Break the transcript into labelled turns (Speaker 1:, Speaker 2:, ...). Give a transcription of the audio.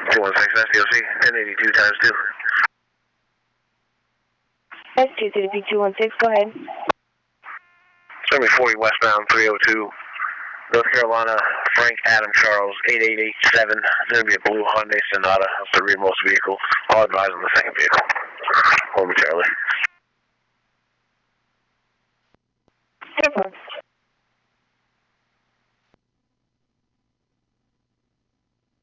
Speaker 1: 216 SDOC, 1082 times 2.
Speaker 2: S2CDP 216, go ahead.
Speaker 1: It's going to be 40 westbound, 302, North Carolina, Frank Adam Charles, 8887. It's going to be a blue Hyundai Sonata. That's the rearmost vehicle. I'll advise on the second vehicle momentarily.